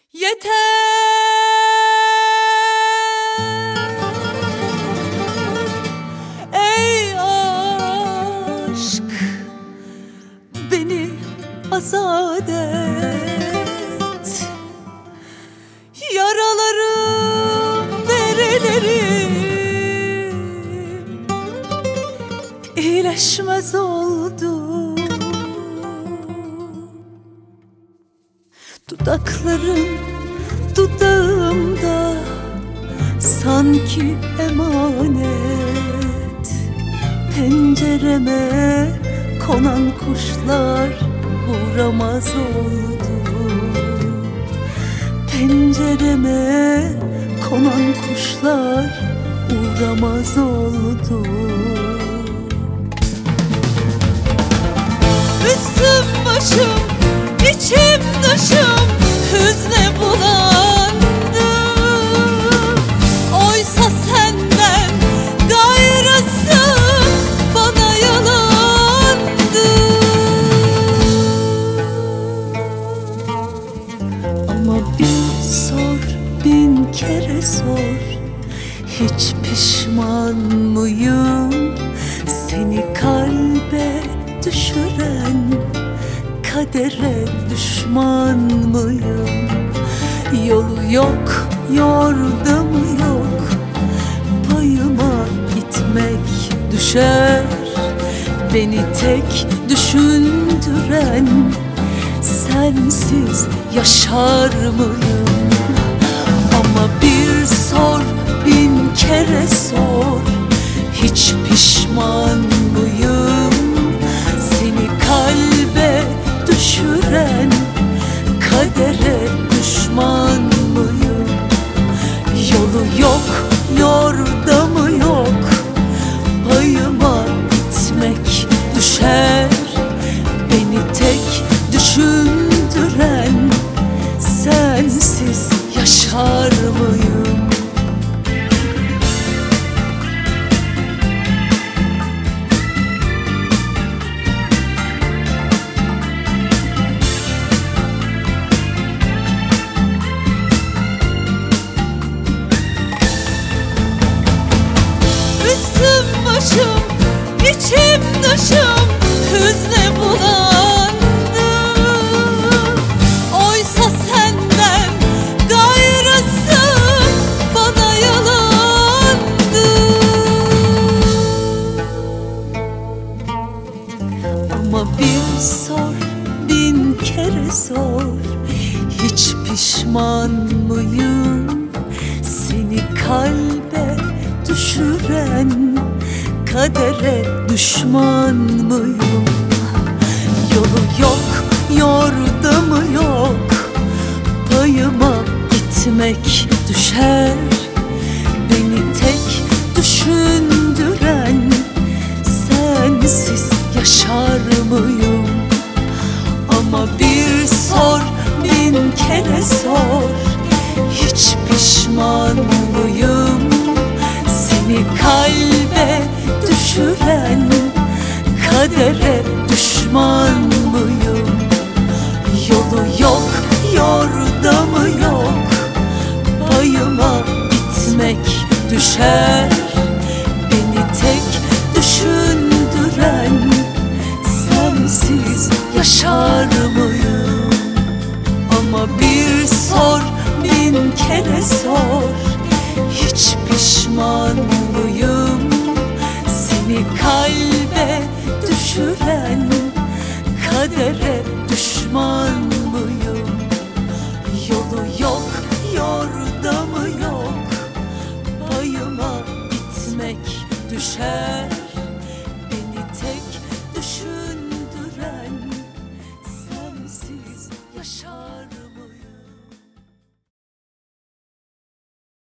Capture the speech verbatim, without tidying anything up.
Yeter ey aşk, beni azat et. Yaralarım, derelerim iyileşmez oldu. Dudakların dudağımda sanki emanet. Pencereme konan kuşlar uğramaz oldu. Pencereme konan kuşlar uğramaz oldu. Üstüm başım, İçim dışım hüzne bulandı. Oysa senden gayrısı bana yalandı. Ama bir sor, bin kere sor, hiç pişman mıyım? Seni kalbe düşüren kadere düşman mıyım? Yolu yok, yordamı yok, payıma gitmek düşer. Beni tek düşündüren sensiz yaşar mıyım? Ama bir sor, bin kere sor, hiç pişman mıyım? Seni kalbe düşüren kadere düşman mıyım? Yolu yok, yordamı yok, payıma gitmek düşer. Beni tek düşündüren sensiz yaşar mıyım? Başım, içim dışım hüzne bulandı. Oysa senden gayrısı bana yalandı. Ama bir sor, bin kere sor, hiç pişman mıyım? Seni kalbe düşüren kadere düşman mıyım? Yolu yok, yordamı yok, payıma gitmek düşer. Beni tek düşündüren sensiz yaşar mıyım? Ama bir sor, bin kere sor, hiç pişman mıyım? Seni kalbe düşüren kadere düşman mıyım? Yolu yok, yordamı yok, payıma gitmek düşer. Beni tek düşündüren sensiz yaşar mıyım? Ama bir sor, bin kere sor, hiç pişman mıyım? Seni kalbe düşüren kadere düşman